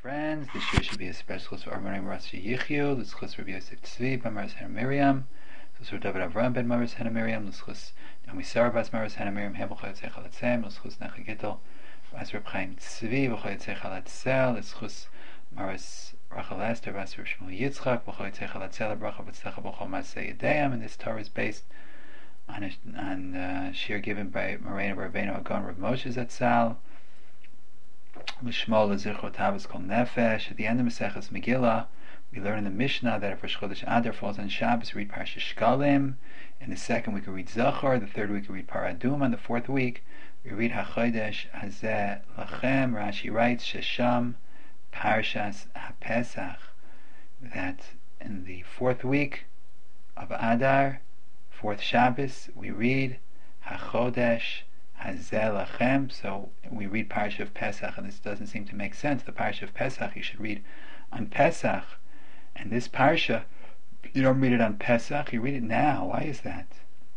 friends. This year should be a special for Armanim Rashi Yichyu, L'Schus Rabbi Yosef Tzvi, Ben Maris Hana Miriam, L'Schus David Avram, Ben Maris Hana Miriam, L'Schus Naomi Sarah, Bas Maris Hana Miriam, Hebel Chayotzei Chalatzem, L'Schus Necha Gittel, Bas Reb Chaim Tzvi, V'Chayotzei Chalatzel, L'Schus Maris Rachel Esther, Bas Reb Shmuel Yitzchak, V'Chayotzei Chalatzel, Bracha V'Tzlecha B'Chol Masei Yedeyam, and this Torah is based on shir given by Moreno Rabbeinu Agon Rav Moshe Zatzal. L'shmol l'zichro tavos kol nefesh. At the end of Maseches Megillah, we learn in the Mishnah that if Rosh Chodesh Adar falls on Shabbos, we read Parsha Shkalim. In the second week we read Zachor. The third week we read Paradum. On the fourth week we read HaChodesh Hazeh Lachem. Rashi writes Shesham Parshas HaPesach, that in the fourth week of Adar, fourth Shabbos, we read HaChodesh Hazeh Lachem. So we read Parsha of Pesach, and this doesn't seem to make sense. The Parsha of Pesach you should read on Pesach, and this Parsha you don't read it on Pesach, you read it now. Why is that?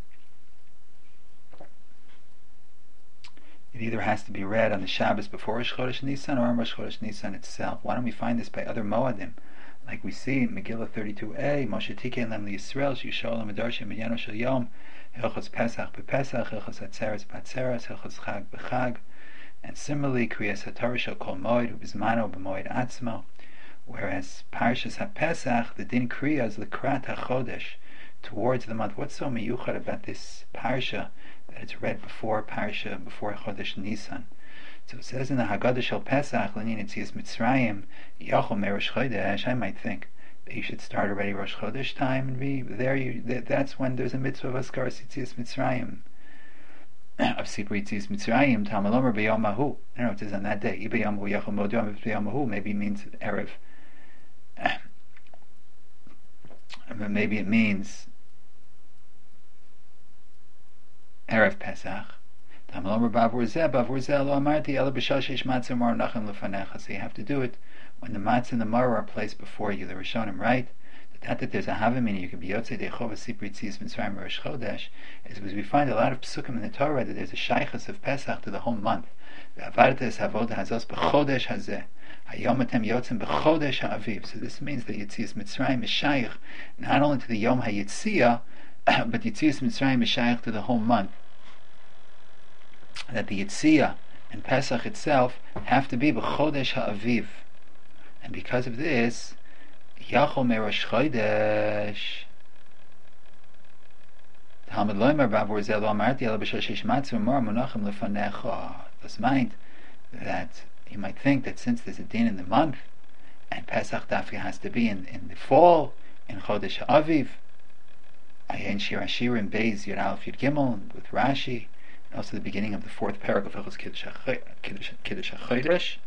It either has to be read on the Shabbos before Rosh Chodesh Nisan or on Rosh Chodesh Nisan itself. Why don't we find this by other Moadim? Like we see in Megillah 32a, Moshe Tikein Lem LiYisrael, Shishol Amadarshim B'Yano Shel Yom, Hilchos Pesach B'Pesach, Hilchos Atzeres B'Atzeres, Hilchos Chag B'Chag, and similarly Kriyas HaTorah Shel Kol Moed U'Bizmano B'Moed Atzmo. Whereas Parshas HaPesach, the Din Kriya is L'Krat HaChodesh, towards the month. What's so miyuchad about this Parsha that it's read before Parsha, before Chodesh Nisan? So it says in the Haggadah Shel Pesach, L'Nin Yetzias Mitzrayim, Yachol Merosh Chodesh. I might think that you should start already Rosh Chodesh time and be there. That's when there's a mitzvah of Askaras Yetzias Mitzrayim. Of Sipur Yetzias Mitzrayim, Tamalomer B'Yom Hahu. I don't know, it says on that day, Ib'Yom Hu Yachol Modom B'Yom Hahu. Maybe it means Erev. Maybe it means Erev Pesach. So you have to do it when the matzah and the maror are placed before you. The Rishonim write that there's a havamina you can be yotzei dechova sipri tzis mitzrayim rosh chodesh is because we find a lot of psukim in the Torah that there's a shaychus of Pesach to the whole month. V'avartes havoda hazos b'chodesh hazeh hayom atem yotzim b'chodesh ha'aviv. So this means that Yetzias Mitzrayim is shaykh not only to the Yom HaYetziyah, but Yetzias Mitzrayim is shaykh to the whole month. That the Yetziyah and Pesach itself have to be b'chodesh ha'aviv, and because of this, Yachol Merosh Chodesh. Talmud Loimer Bavur Zeh Lo Amarti Ela B'Shoshesh Matzah Umar Munachim Lefanecha. Thus mind that you might think that since there's a din in the month, and Pesach Dafka has to be in the fall, in Chodesh ha'aviv, Ayin Shir Hashirim Beis Yud Aleph Yud Gimel with Rashi, and also the beginning of the fourth paragraph of Hilchos Kiddush HaChodesh.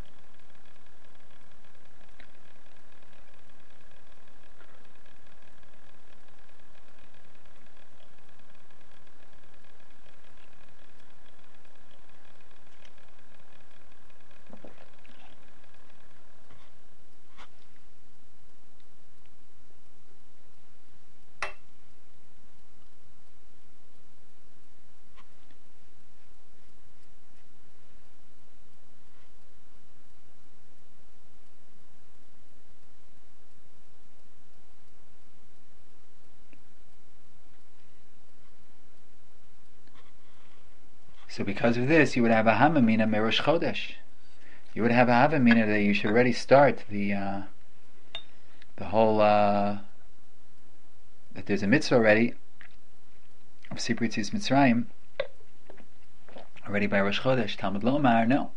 So because of this, you would have a hamamina merosh chodesh. You would have a havamina that you should already start the whole that there's a mitzvah already of Sipur Yetzias Mitzrayim already by Rosh Chodesh. Talmud Lo Amar, no.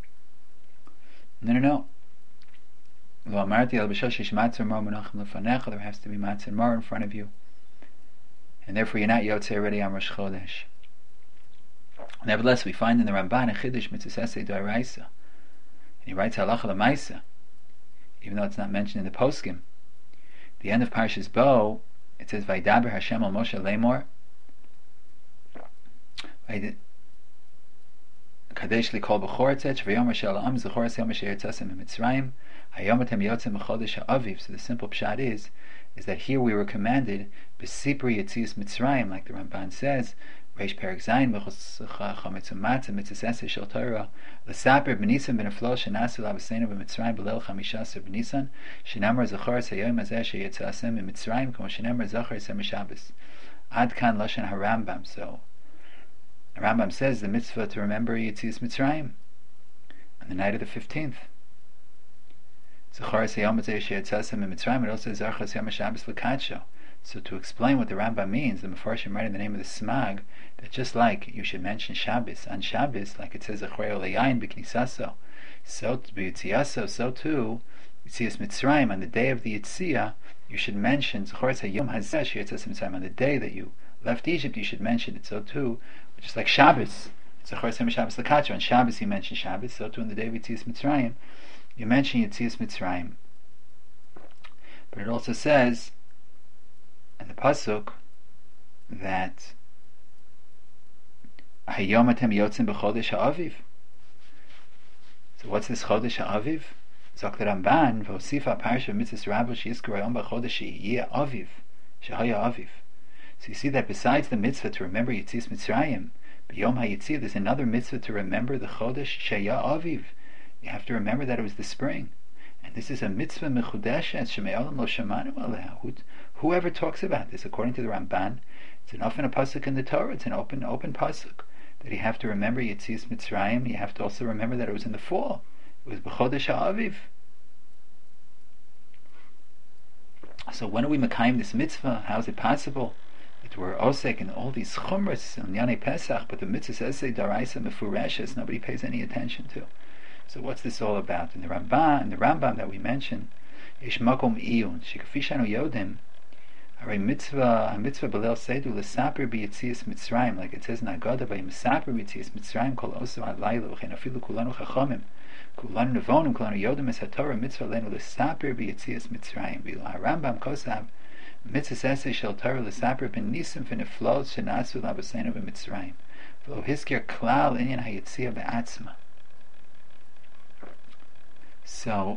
Lo Amarti El B'Shoshesh Matzah Mar Munachim Lefanecha. There has to be matzah and mar in front of you, and therefore you're not yotzei already on Rosh Chodesh. Nevertheless, we find in the Ramban a Chiddush Mitzvah Esei D'Oraisa, and he writes Halacha L'Maisa, even though it's not mentioned in the Poskim. The end of Parshas Bo, it says Vaydaber Hashem al Moshe Lemor Kadesh Likol B'Chor Tzet V'Yomer Shel Am Zechor Yom Asher Yitzasem Mitzrayim Hayom Atem Yotzem B'Chodesh Ha'aviv. So the simple pshat is that here we were commanded B'Sipur Yetzias Mitzrayim, like the Ramban says, Reish Perek Zayin Mechus Chametz Umatzah Mitzvah Eseh Shel Torah L'Saper B'Nisan B'Neflo Shenasu L'Avasenu B'Mitzrayim B'Leil Chamishaser B'Nisan Shenamar Zacharas Hayom Hazeh Sheyitzasem B'Mitzrayim K'mo Shenamar Zacharas HaMishabes Ad Kan Lashon HaRambam. So the Rambam says the mitzvah to remember Yetzias Mitzrayim on the night of the 15th. Zacharas Hayom Hazeh Sheyitzasem B'Mitzrayim. It also says Zacharas Hayom HaShabbos L'Kadsho. So to explain what the Rambam means, the Mefarshim write in the name of the Smag that just like you should mention Shabbos on Shabbos, like it says Achreo Le'yayin B'Knisaso, so B'Yitziaso, so too Yitzias Mitzrayim, on the day of the Yitzia, you should mention Zacharas Hayom Hazeh Sheyitzas Mitzrayim, on the day that you left Egypt, you should mention it. So too, just like Shabbos, Zacharas Hayom Shabbos L'Kadsho, on Shabbos you mention Shabbos, so too on the day of Yitzias Mitzrayim, you mention Yitzias Mitzrayim. But it also says in the pasuk that Hayom atem yotzim b'chodesh ha'aviv. So what's this chodesh ha'aviv? Zok the Ramban v'osifa parsha mitzvahs rabba sheyizkor hayom b'chodesh sheyeh aviv shehaya aviv. So you see that besides the mitzvah to remember Yetzias Mitzrayim, b'yom ha'yitzia, there's another mitzvah to remember the chodesh sheyeh aviv. You have to remember that it was the spring. And this is a mitzvah mechudeshet sheme'olam lo shamanu aleha. Whoever talks about this, according to the Ramban, it's often a pasuk in the Torah. It's an open pasuk that you have to remember Yetzias Mitzrayim. You have to also remember that it was in the fall. It was b'chodesh ha'aviv. So when are we mekayim this mitzvah? How is it possible that we're osek in all these chumras on Yanei Pesach, but the mitzvah says say daraisa mefureshes, nobody pays any attention to? So what's this all about? In the Rambam that we mentioned, Ish Makom Iyun, Shikafishanu Yodim, Hare mitzvah b'leil seidu l'saper b'yetzias Mitzrayim, like it says in Haggadah, v'yisaper b'yetzias Mitzrayim kol osu alayla, v'chein afilu kulanu chachamim, kulanu nevonim, kulanu yodim es haTorah, mitzvah leinu l'saper b'yetzias Mitzrayim. V'ilo HaRambam kosav, mitzvah esei shel Torah l'saper b'nisim v'neflos shenasu l'avosenu b'Mitzrayim, v'lo hiskir klal inyan hayetzia b'atzma. So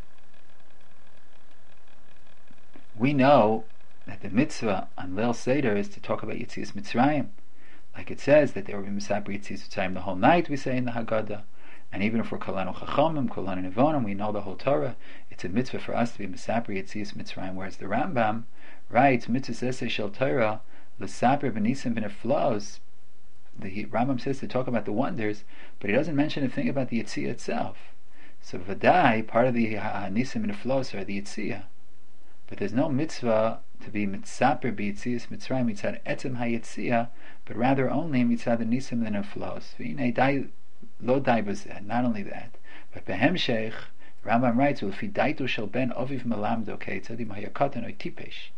we know that the mitzvah on Leil Seder is to talk about Yetzias Mitzrayim, like it says that they were misaper Yetzias Mitzrayim the whole night. We say in the Haggadah, and even if we're kolanu chachamim, kolanu nevonim, we know the whole Torah. It's a mitzvah for us to be misaper Yetzias Mitzrayim. Whereas the Rambam writes mitzvah esei shel Torah l'saper b'nisim v'neflos. The Rambam says to talk about the wonders, but he doesn't mention a thing about the Yetzia itself. So Vadai, part of the Nisim and Neflos are the Yitzia. But there's no mitzvah to be mitzaper b'Yetzias Mitzrayim mitzad etzem haYetzia, but rather only mitzad the Nisim and Neflos. V'inei dai lo dai b'zeh. Not only that, but behemshech, Rambam writes, "U'lefi daitu shel ben aviv melamdo keitzadim hayakatan oy tipesh."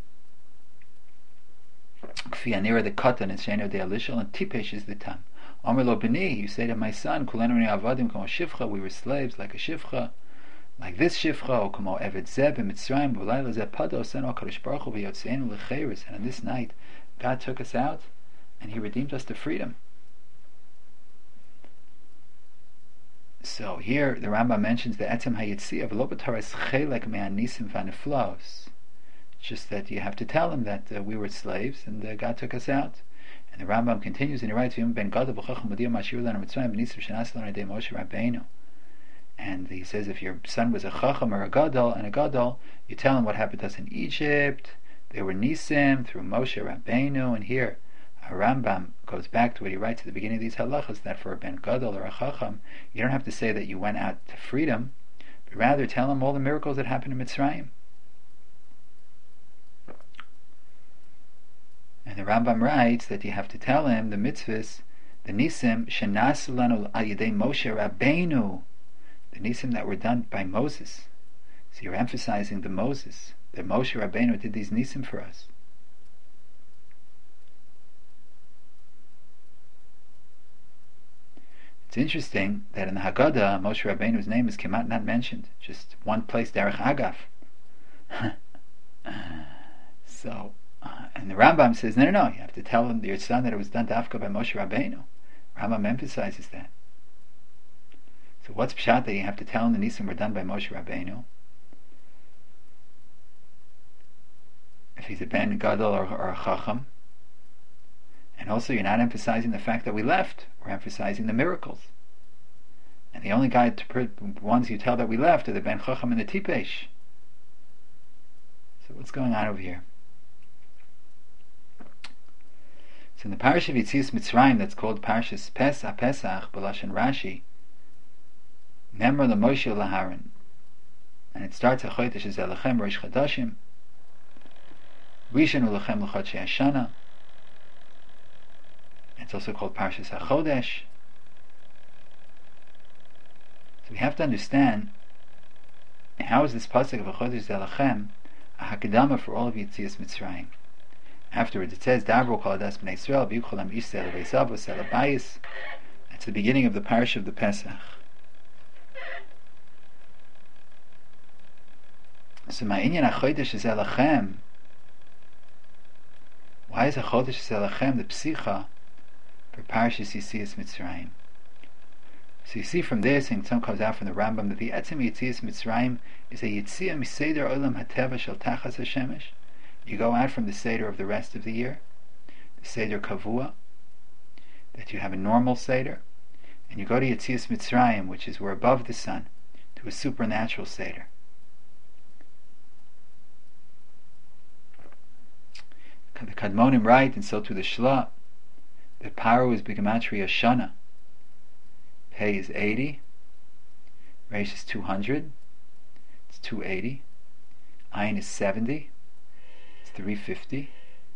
Kfi anira the katan is sheinu de alishal, and tipesh is the tam. Omer lo b'ni, you say to my son, kulenu avadim kamo shivcha, we were slaves like a shivcha, like this shivcha, or kamo eved zeh b'Mitzrayim, v'layla zeh pado seno HaKadosh Baruch Hu v'yotzeinu l'cheiris, and on this night, God took us out, and He redeemed us to freedom. So here, the Rambam mentions the etzem hayitzia, v'lo b'Torah is chelek me'anisim v'aneflos. It's just that you have to tell him that we were slaves, and God took us out. And the Rambam continues and he writes, and he says if your son was a chacham or a gadol, you tell him what happened to us in Egypt. They were nisim through Moshe Rabbeinu. And here Rambam goes back to what he writes at the beginning of these halachas, that for a ben gadol or a chacham, you don't have to say that you went out to freedom, but rather tell him all the miracles that happened in Mitzrayim. And the Rambam writes that you have to tell him the mitzvahs, the nisim shenasu lanu al yedei Moshe Rabbeinu, the nisim that were done by Moses. So you're emphasizing the Moses, that Moshe Rabbeinu did these nisim for us. It's interesting that in the Haggadah, Moshe Rabbeinu's name is kemat not mentioned, just one place, derech agaf. So. And the Rambam says, no, you have to tell him, your son, that it was done dafka by Moshe Rabbeinu. Rambam emphasizes that. So what's pshat that you have to tell him the nisim were done by Moshe Rabbeinu? If he's a ben gadol or a chacham, And also you're not emphasizing the fact that we left, we're emphasizing the miracles. And the only ones you tell that we left are the Ben Chacham and the Tipesh. So what's going on over here? So in the Parasha of Yetzias Mitzrayim, that's called Parashas Pesach, B'Lashon Rashi, Memra LaMoshe LaHaron, and it starts at Chodesh Elechem Rosh Chadashim, Rishon Ulechem L'Chodshei Hashana. It's also called Parashas HaChodesh. So we have to understand, how is this pasuk of Chodesh Elechem a hakadama for all of Yetzias Mitzrayim? Afterwards it says, Davro kol adas b'nei Yisrael v'yukcholam ish sel v'esav v'sel abayis. That's the beginning of the Parasha of the Pesach. So ma'inyan HaChodesh Elechem, why is HaChodesh Elechem the psicha for Parashas Yetzias Mitzrayim? So you see from this, and some comes out from the Rambam, that the Etzem Yetzias Mitzrayim is a Yetzia Miseder Olam HaTeva Shel Tachas HaShemesh. You go out from the Seder of the rest of the year, the Seder Kavua, that you have a normal Seder, and you go to Yetzias Mitzrayim, which is we're above the sun, to a supernatural Seder. The Kadmonim write, and so to the Shla, that Paro is B'Gematria Shana. Pei is 80, Reish is 200, it's 280, Ayin is 70, it's 350,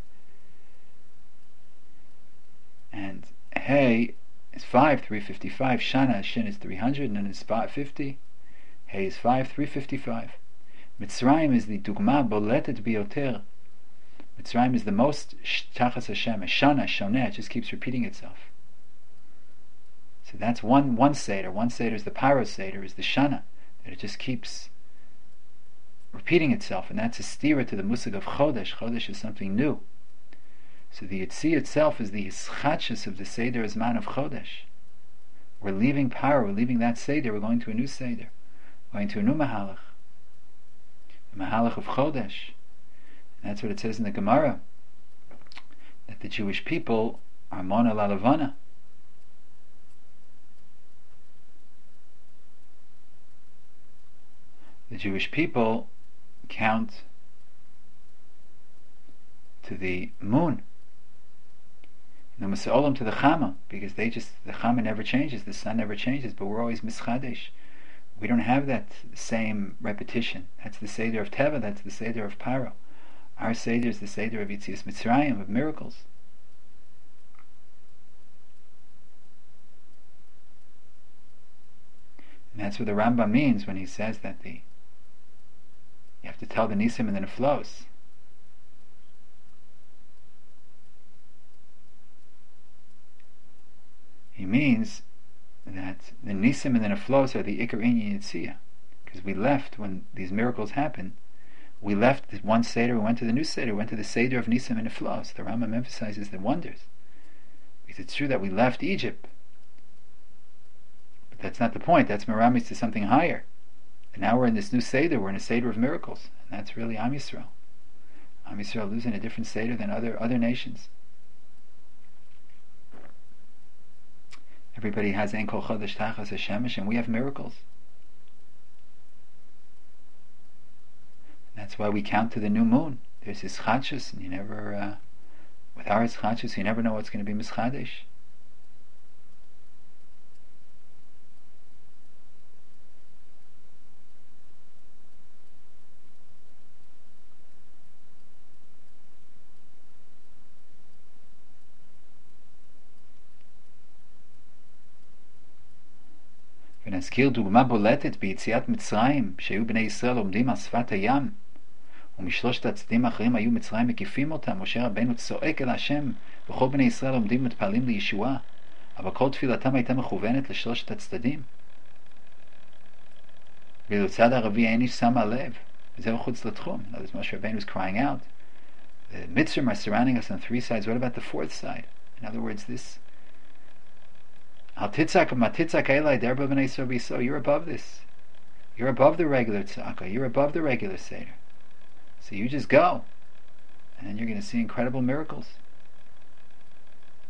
and Hey is 5, 355, Shana, Shin is 300, and then it's 550, Hey is 5, 355. Mitzrayim is the Dugma Boletet Bioter. Mitzrayim is the most Tachas Hashem, Shana, Shoneh, it just keeps repeating itself. So that's one Seder. One Seder is the Paro Seder, is the Shana, that it just keeps repeating itself, and that's a stira to the Musig of Chodesh. Chodesh is something new. So the Yetzi itself is the Yischachus of the Seder Zman of Chodesh. We're leaving Paro, we're leaving that Seder, we're going to a new Seder, going to a new Mahalach, the Mahalach of Chodesh. And that's what it says in the Gemara, that the Jewish people are Mona Lalavana. The Jewish people count to the moon, the Masa'olam to the Chama, because the Chama never changes, the sun never changes, but we're always Mischadesh. We don't have that same repetition. That's the Seder of Teva, that's the Seder of Paro. Our Seder is the Seder of Yetzias Mitzrayim, of miracles. And that's what the Rambam means when he says that you have to tell the Nisim and then it flows. He means that the Nisim and then it flows are the Ikar Inyan Yitziyah. Because we left when these miracles happened. We left the one Seder, we went to the new Seder, we went to the Seder of Nisim and it flows. The Rambam emphasizes the wonders. Because it's true that we left Egypt. But that's not the point. That's Meramis to something higher. And now we're in this new Seder, we're in a Seder of miracles. And that's really Am Yisrael. Am Yisrael lives in a different Seder than other nations. Everybody has Ein Kol Chodesh Tachas HaShemesh, and we have miracles. That's why we count to the new moon. There's Yischachus, and you never, with our Yischachus, you never know what's going to be Mischadesh. ונזכיר דוגמה בולטת ביציאת מצרים, שהיו בני ישראל עומדים על שפת הים, ומשלושת הצדדים האחרים היו מצרים מקיפים אותם. משה רבנו צועק אל השם, וכל בני ישראל עומדים ומתפעלים לישועה, אבל כל תפילתם הייתה מכוונת לשלושת הצדדים. ואילו צד הערבי אין איש שם על לב, וזהו חוץ לתחום. As Moshe Rabbeinu was crying out, the Mitzrim are surrounding us on three sides. What about the fourth side? In other words, this Al titzak matitzak elai derba b'nei Yisrael. You're above this. You're above the regular tzaka. You're above the regular seder. So you just go, and then you're going to see incredible miracles.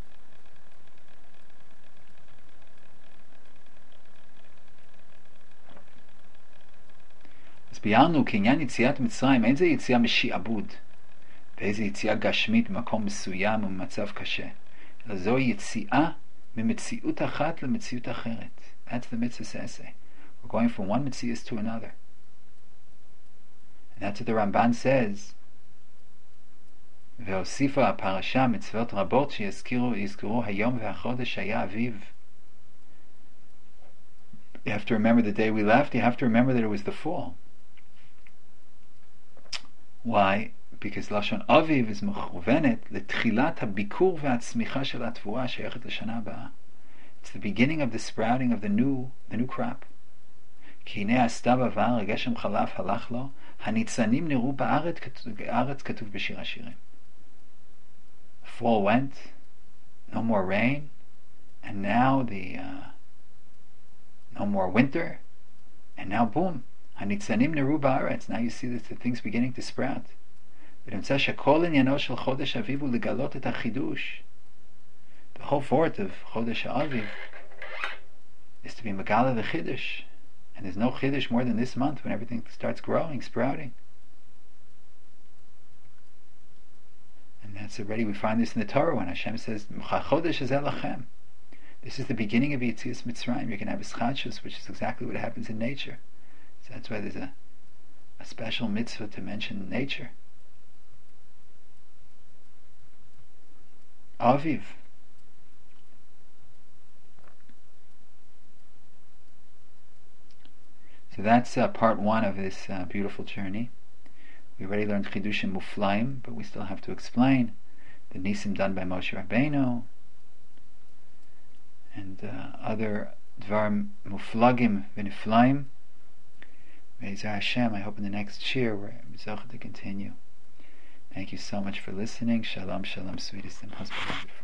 ביארנו כי עניין יציאת מצרים אין זה יציאה משעבוד ואיזה יציאה גשמית במקום מסוים וממצב קשה, אלא זוהי יציאה ממציאות אחת למציאות אחרת. That's the mitzvah sese. We're going from one mitzvah to another. And that's what the Ramban says. והוסיפה הפרשה מצוות רבות שיזכרו היום והחודש היה אביב. You have to remember the day we left. You have to remember that it was the fall. Why? Because Lashon Aviv is מכוונת לתחילת הביקור והצמיחה של התבואה שייכת לשנה הבאה. It's the beginning of the sprouting of the new crop. כי הנה הסתיו עבר, הגשם חלף, הלך לו, הניצנים נראו בארץ, כתוב בשיר השירים. Fall went, no more rain, and now no more winter, and now boom, הניצנים נראו בארץ. Now you see that the things beginning to sprout. ונמצא שכל עניינו של חודש אביב הוא לגלות את החידוש. The whole fort of Chodesh Aviv is to be Megala the Chiddush. And there's no Chiddush more than this month when everything starts growing, sprouting. And that's already, we find this in the Torah when Hashem says, Chodesh Hazeh Lachem. This is the beginning of Yetzias Mitzrayim. You're going to have Eschatshus, which is exactly what happens in nature. So that's why there's a special mitzvah to mention nature. Aviv. So that's part one of this beautiful journey. We already learned Chidushim Muflaim, but we still have to explain the Nisim done by Moshe Rabbeinu and other Dvar Muflagim V'Niflaim. Be'ezras Hashem, I hope in the next shir we're able to continue. Thank you so much for listening. Shalom, shalom, sweetest and husband.